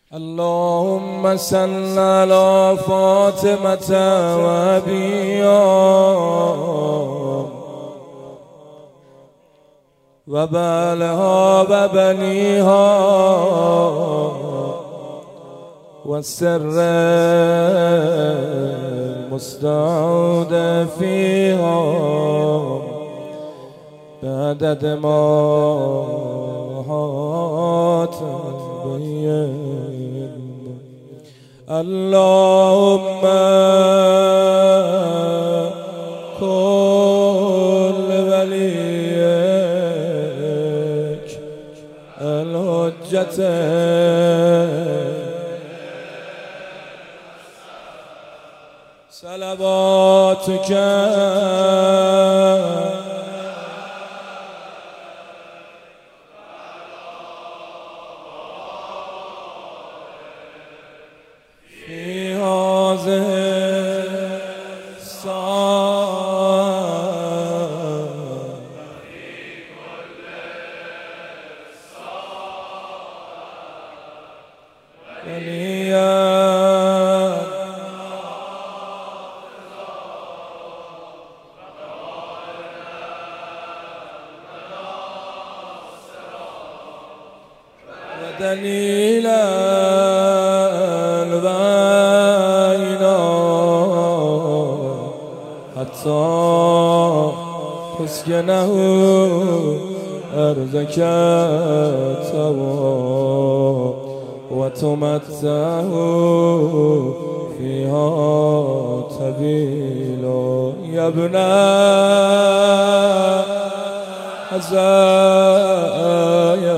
اللهم صل على فاطمة وأبيها وبالها وبنيها والسر المستودع فيها بعدد ما تبين. اللهم كل وليك الحجة صلواتك في هذه الساعة وليا ودليلا حتى تسكنه أرضك وتمتعه فيها طويلا. يا ابن عزايا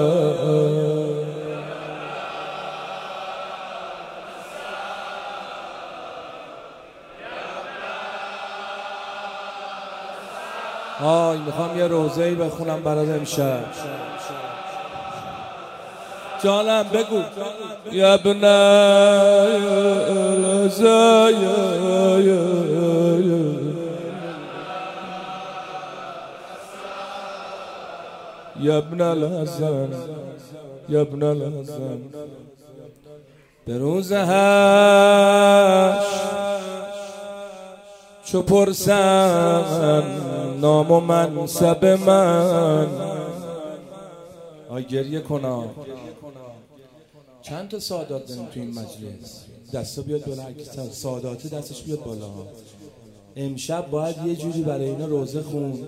میخوام یه روزه‌ای بخونم برات امشب. جانم بگو. یا ابن العزایا یا ابن الحسن یا ابن الحسن. به روز حشر چو پرسن نام و منصب من گریه کنم. چند تا سادات داریم تو این مجلس؟ دستا بیاد بالا، سادات دستش بیاد بالا. امشب باید یه جوری برای اینا روزه خون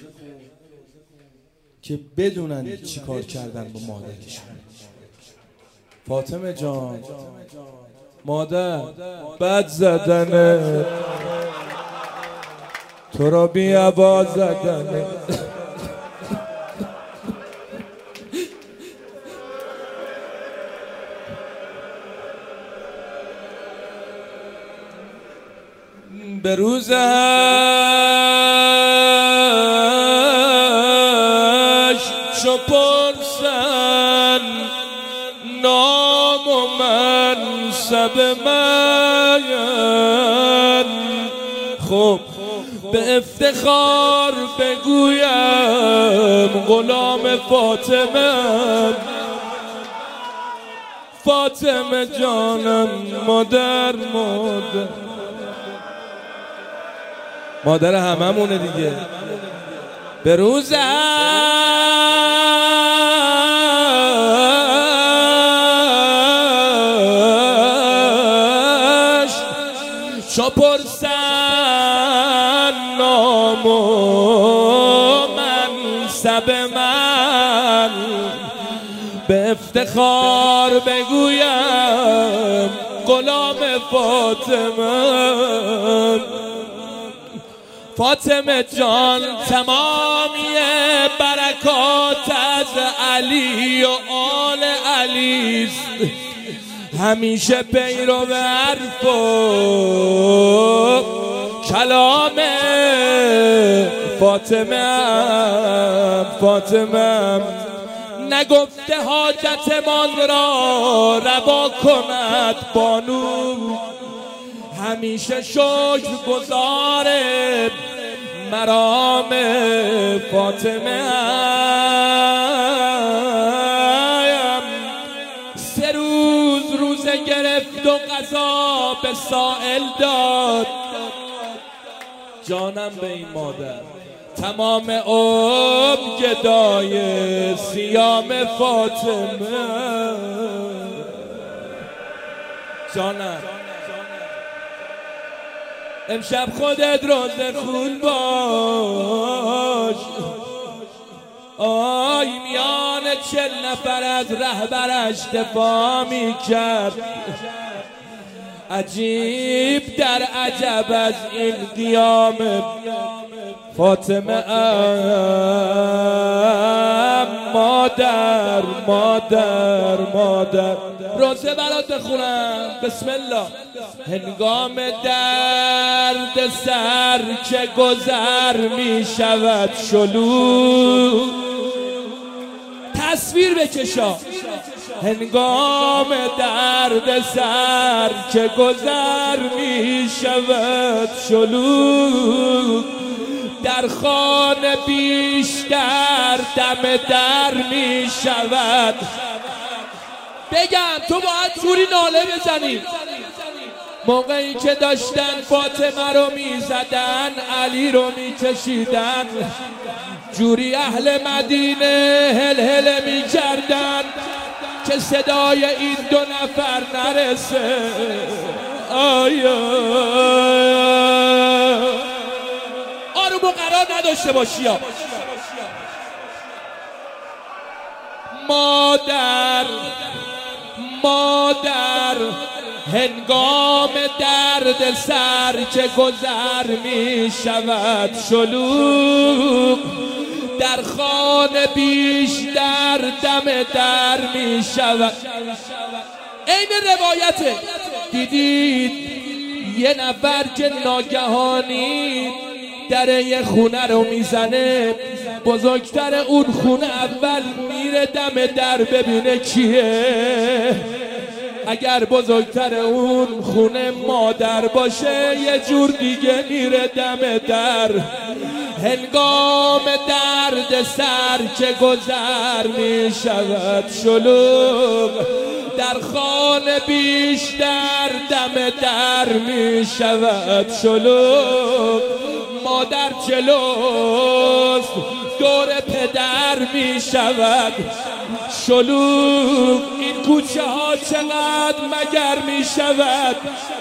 که بدونن چی کار کردن با مادرشون. فاطمه جان، مادر بد زدنه، تو را بی عبا زدنه، به روز حشر چو پرسن نام و منصب من، خب به افتخار بگویم غلام فاطمه، فاطمه جانم، مادر هممونه دیگه. به روز حشر چو پرسن نام و منصب من، به افتخار بگویم غلام فاطمه، فاطمه جان تمامی برکات از علی و آل علیست، همیشه پیرو حرف و کلام فاطمه نگفته حاجتمان را روا کند بانو، همیشه شکر گزاره مرام فاطمه. 3 روز روزه گرفت و غذا به سائل داد. جانم به این مادر تمام عمر گدای صیام فاطمه. جانم امشب خودت روزه خون باش. آی میان 40 نفر از رهبرش دفاع می کرد. عجیب در عجب از این قیام فاطمه مادر مادر مادر. روزه برات بخونم بسم الله. هنگام درد سر که گذر می شود شلوغ. تصویر بکشا. هنگام درد سر که گذر می شود شلوغ. در خانه بیشتر دم در می شود. بگم تو باید جوری ناله بزنی. موقعی که داشتن فاطمه رو می زدن، علی رو می کشیدن، جوری اهل مدینه هل هل می کردن که صدای این 2 نفر نرسه. آیا آروم و قرار نداشته باشی. مادر مادر هنگام درد سر که گذر می شود شلوغ. در خانه بیشتر دم در می شود. این روایته. دیدید یه نفر که ناگهانی در یه خونه رو میزنه، بزرگتر اون خونه اول میره دم در ببینه کیه. اگر بزرگتر اون خونه مادر باشه یه جور دیگه میره دم در. هنگام درد سر که گذر می شود شلوغ. در خانه بیشتر دم در می شود شلوغ. مادر جلوست دور پدر می شود شلوغ. این کوچه ها چقدر مگر می شود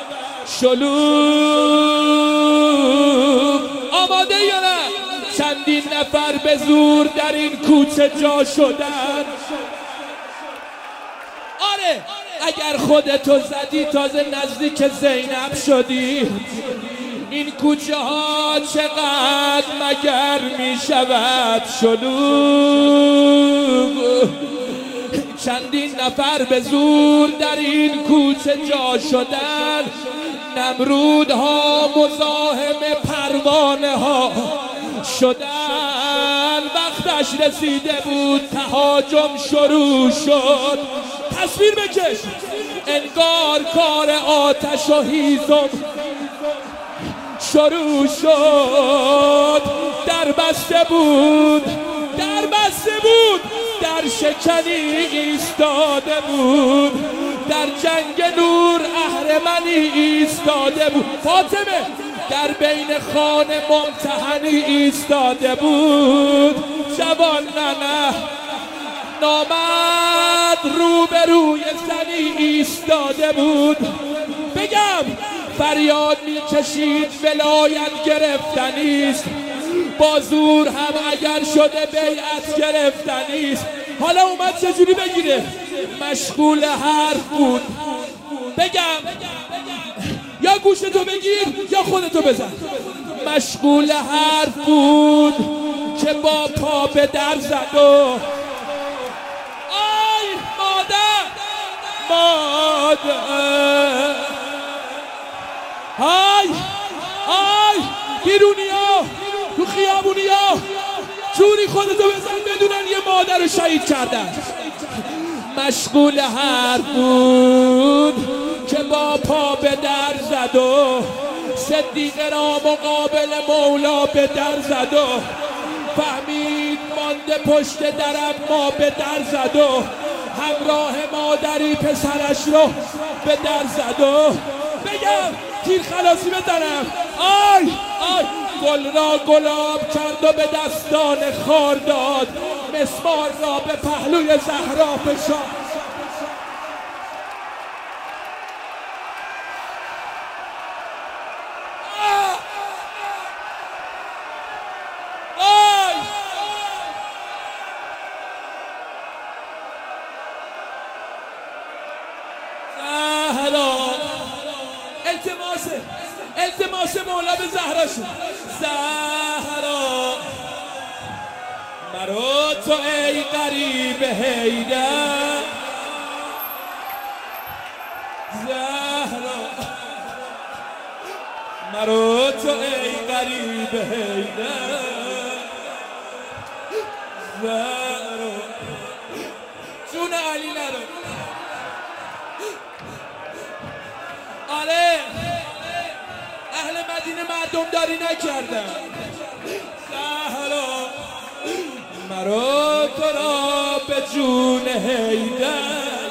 شلوغ. آماده یا نه؟ چندین نفر به زور در این کوچه جا شدن. آره اگر خودتو زدی تازه نزدیک زینب شدی. این کوچه ها چقدر مگر می شود شلوغ. چندین نفر به زور در این کوچه جا شدن. نمرودها مزاحم پروانه ها شدن. وقتش رسیده بود تهاجم شروع شد. تصویر بکش. انگار کار آتش و هیزم شروع شد. در بسته بود در بسته بود. در شکنی ایستاده بود. در جنگ نور اهرمنی ایستاده بود. فاطمه در بین خانه ممتحنی ایستاده بود. جوان نه نامرد روبروی زنی ایستاده بود. بگم فریاد میکشید ولایت گرفتنیست. با زور هم اگر شده بیعت گرفتنیست. حالا اومد چجوری بگیره؟ مشغول حرف بود. بگم یا گوشتو بگیر یا خودتو بزن. مشغول حرف بود که با پا به در زد و آی مادر مادر. آی آی بیرونیا تو خیابونیا جوری خودتو بزن بدونن یه مادر رو شهید کردن. مشغول حرف بود که با پا به در زد و صدیقه را مقابل مولا به در زد و فهمید مانده پشت درم ما به در زد و همراه مادری پسرش رو به در زد و بگم تیر خلاصی بزنم. آی آی گل را گلاب کرد و به دستان خار داد، مسمار را به پهلوی زهرا فشاند. التماس مولا به زهرا شد. زهرا مرا تو ای غریب حیدر، زهرا مرا تو ای غریب حیدر، زهرا جون علی نرو. آره اهل مدینه مردم داری نکردن. زهرا مرا تو را به جون حیدر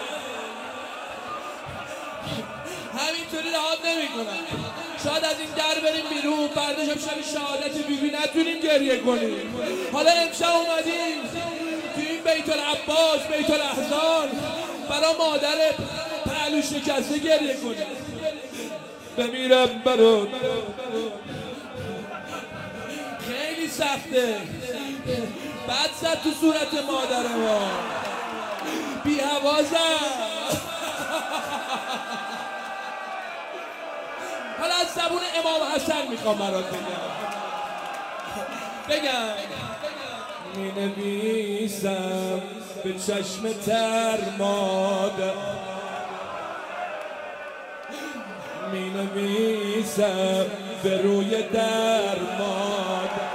همینطوری رهات نمی کنم. شاید از این در بریم بیرون، فردا شب شهادت بیبی نتونیم گریه کنیم. حالا امشب اومدیم تو این بیت العباس، بیت الاحزان، برا مادر پهلو شکسته گریه کنیم. بمیرم برات خیلی سخته. بعد زد تو صورت مادر ما بی حوازم. حالا از زبون امام حسن میخوام برات بگم می نویسم به چشم تر مادر، می نویسم به روی در مادر،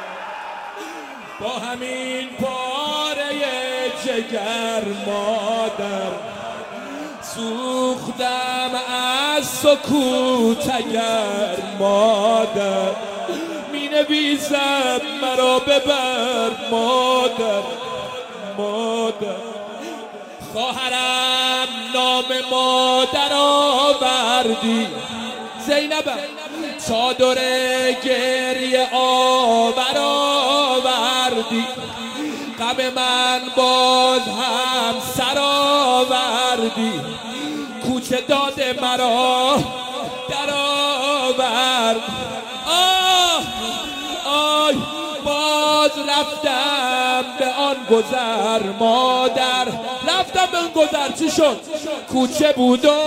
با همین پاره جگر مادر سوختم از سکوت اگر مادر، می نویسم مرا ببر مادر مادر. خواهرم نام مادر آوردی، زینبم چادر گریه آور آوردی، غم من باز هم سر آوردی، کوچه داد مرا در آورد. آی باز رفتم به آن گذر مادر، رفتم به آن گذر. چی شد؟ کوچه بود و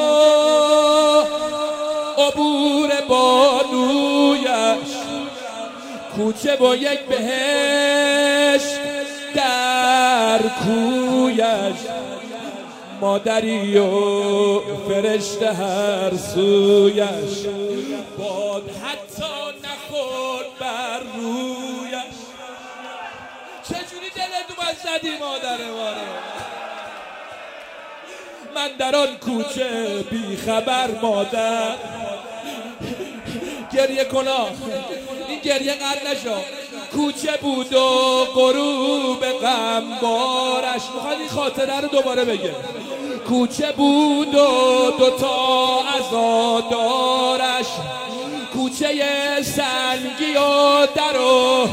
عبور بانویش، کوچه با یک بهشت در کویش، مادری و فرشته هر سویش، باد حتی نخورد بر رویش. چجوری دلت اومد زدی مادر واره؟ من در آن کوچه بی خبر مادر. گریه کنا، این گریه قد نشو. کوچه بود و غروب غم بارش. میخواد این خاطره رو دوباره بگه. کوچه بود و دوتا عزادارش، کوچه سنگی و در و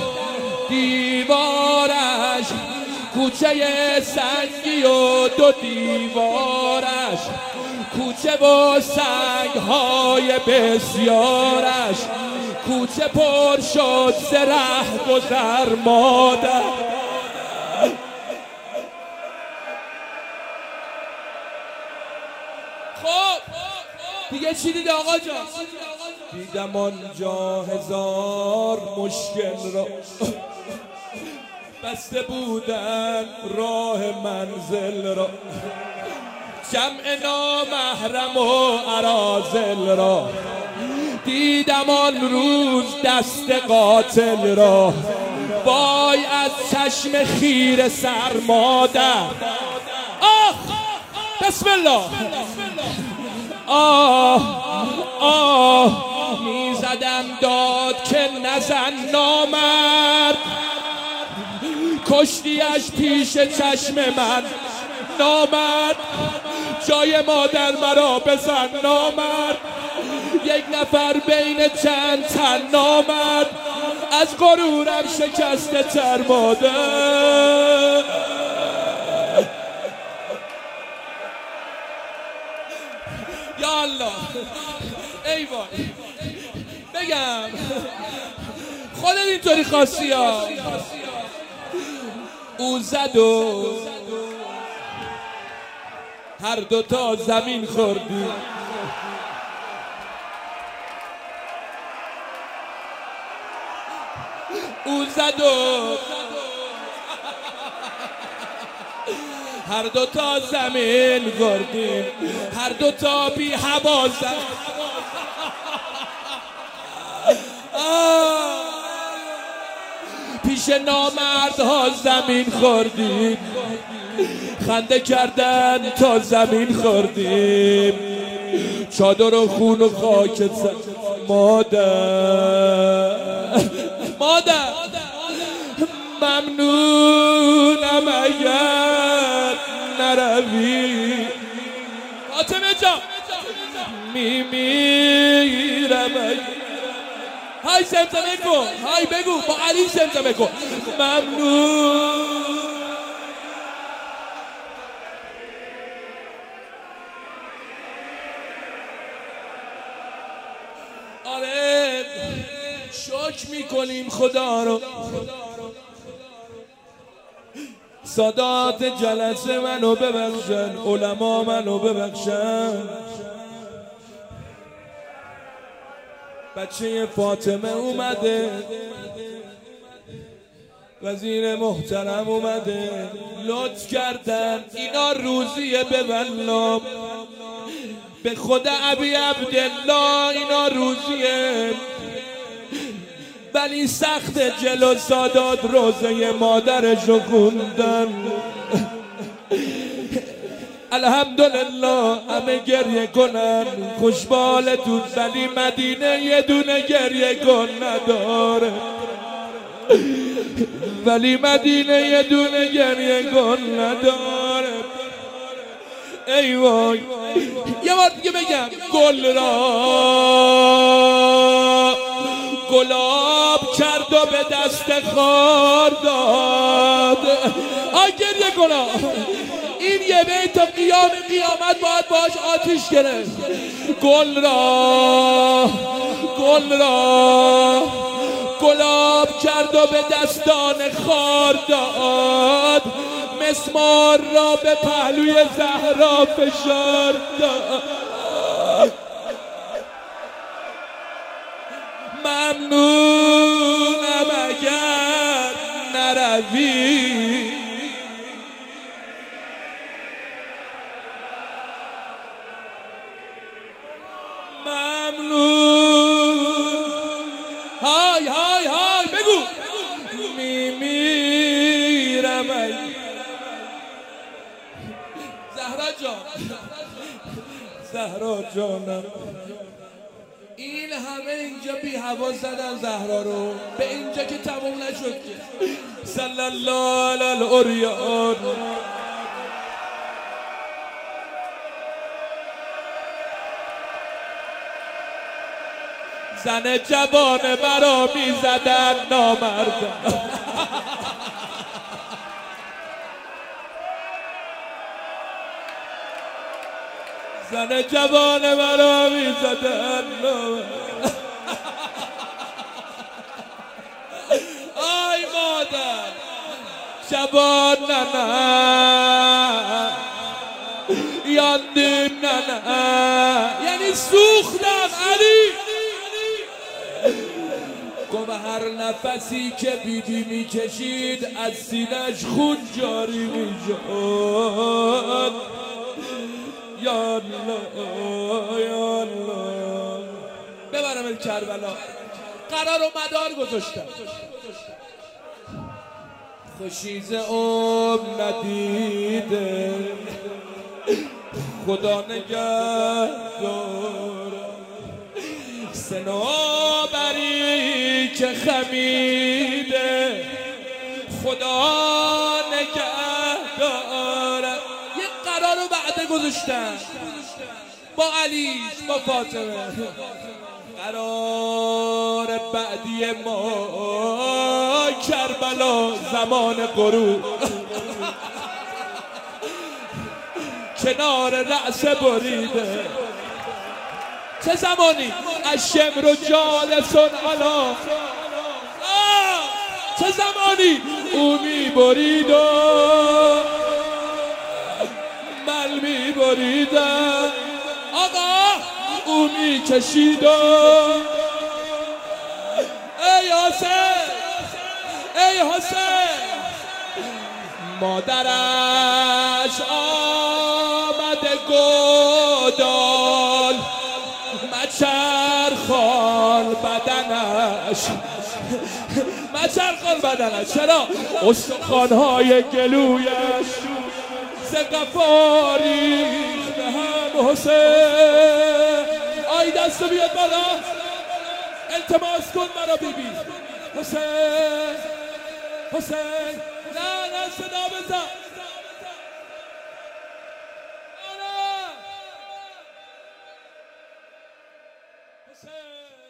دیوارش، کوچه سنگی و دو دیوارش، کوچه با سنگ‌های بسیارش، کوچه پر شد ز رهگذر مادر. خب دیگه چی دید آقا جان؟ دیدم آنجا هزار مشکل را بسته بودن راه منزل را، جمع نامحرم و اراذل را. دیدم آن روز دست قاتل را، وای از چشم خیره سر مادر. آه بسم الله. میزدم داد که نزن نامرد، کشتیش پیش چشم من. نامرد جای مادر مرا بزن نامرد یک نفر بین چند تن نامرد از غرورم شکسته تر مادر یا الله ای وای بگم خودت اینطوری خواستی ها او زد و هر دوتا زمین خوردی او زد و هر دوتا زمین خوردیم هر دوتا بی هوا زد پیش نامردها زمین خوردیم خنده کردن تا زمین خوردیم چادر و خون و خاک زد مادر ممنونم اگر نروی فاطمه جان میمیرم های زمزمه کن های بگو با علی زمزمه کن ممنون آره شکر میکنیم خدا رو سادات جلسه منو ببخشن علما منو ببخشن بچه فاطمه اومده وزیر محترم اومده لطف کردن اینا روزیه به والله به خدا ابی عبدالله اینا روزیه ولی سخت جلو سادات روزه مادرشو خوندن الحمدلله همه گریه کنن خوشبالتون ولی مدینه یه دونه گریه کن نداره ولی مدینه یه دونه گریه کن نداره ای وای یه بار دیگه بگم گل را گلاب کرد و به دست خار داد گریه کنا این یه بیت تا قیامت باید باش آتیش گرفت گل را گلاب کرد و به دستان خار داد مسمار را به پهلوی زهرا فشار داد ممنونم اگر نروی ممنون های های های بگو میمیرم زهرا جانم این همه اینجا بی هوا زدن زهرا رو به اینجا که تموم نشد که صلی الله علی الاریان زن جوان مرا می زدن نامردم زن جوان مرا می زدن نامردم آی مادر جوان نه یاندیم نه یعنی سوختم علی گم هر نفسی که بیبی میکشید از سینش خون جاری میشد یا الله یا الله ببرم کربلا قرار و مدار گذاشتم خوشیز ندیده خدا نگهدار صنوبری که خمیده خدا نگهدار یه گذاشتن با علی با فاطمه. قرار بعدی ما کربلا زمان غروب کنار رأس بریده. چه زمانی الشمر و جالسون علا، چه زمانی او می برید و من می بریدم. آقا او می کشید و ای حسین ای حسین. مادرش آمده گودال مچرخال بدنش مچرخال بدنش. چرا؟ استخوان‌های گلویش ز قفا ریخته هم. حسین آی دستو بیاد بالا، التماس کن مرا بیبی. حسین حسین نه صدا بزن. حسین